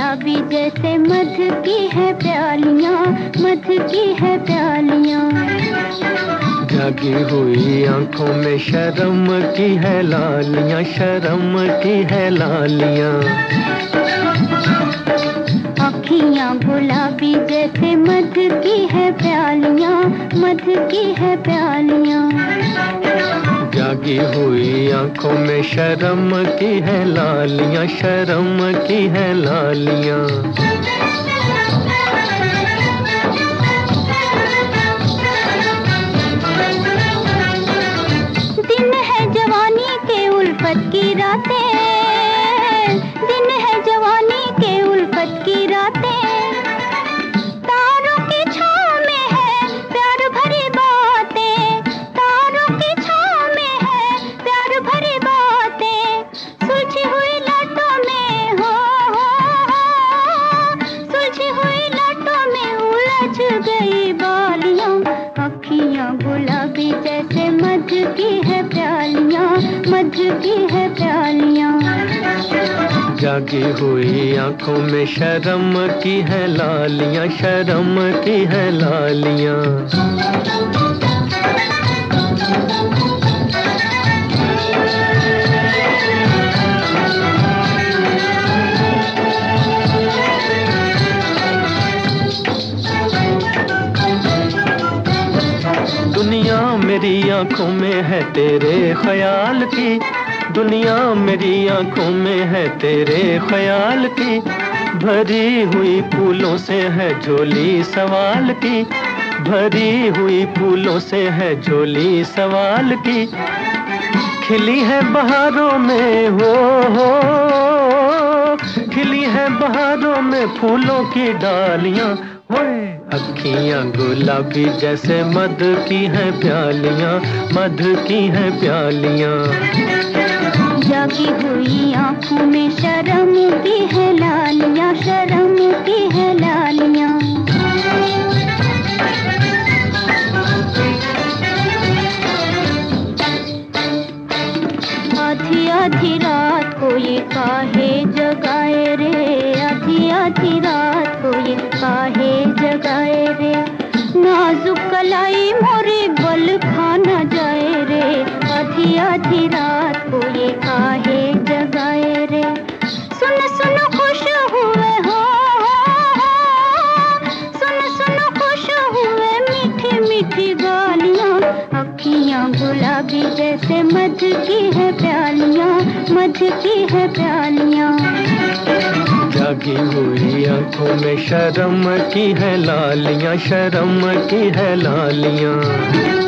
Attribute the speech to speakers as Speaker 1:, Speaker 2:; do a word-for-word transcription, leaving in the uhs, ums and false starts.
Speaker 1: गुलाबी जैसे मध की है प्यालियां, मध की है प्यालियां।
Speaker 2: जागी हुई आंखों में शर्म की है लालियां, शर्म की है लालियां।
Speaker 1: अखियां गुलाबी जैसे मध की है प्यालियां, मध की है प्यालियां।
Speaker 2: जागी हुई आंखों में शर्म की है लालियां, शर्म की है लालियां।
Speaker 1: दिन है जवानी के उल्फत की रातें, दिन है जवानी के उल्फत की रातें। तारों की छाँव में है प्यार भरी बातें, तारों की छाँव में है प्यार भरी बातें। सुलझी हुई लटों में हो, हो, हो सुलझी हुई लटों में उलझ गई बालियां। अखियां गुलाबी जैसे मध की है प्यालियां, मध की है प्यालियां।
Speaker 2: जागी हुई आंखों में शर्म की है लालियां, शर्म की है लालियां। दुनिया मेरी आंखों में है तेरे ख्याल की, दुनिया मेरी आंखों में है तेरे ख्याल की। भरी हुई फूलों से है झोली सवाल की, भरी हुई फूलों से है झोली सवाल की। खिली है बहारों में हो, हो खिली है बहारों में फूलों की डालियां। होए अखियां गुलाबी जैसे मध की है प्यालियां, मध की है प्यालियां।
Speaker 1: जागी हुई आंखों में शर्म की है लालियां, शर्म की है लालियां। आधी आधी रात को ये काहे जगाए रे, आधी आधी रात को ये काहे जगाए रे। नाजुक कलाई मोरे बल खाना जाए रे, आधी आधी रात को ये काहे जगाए रे। सुन सुन खुश हुए हो, सुन सुन खुश हुए मीठी मीठी गालियां। अखियां गुलाबी जैसे मध की है प्यालियां, मध की है प्यालियां।
Speaker 2: जागी हुई आंखों में शर्म की है लालियां, शर्म की है लालियां।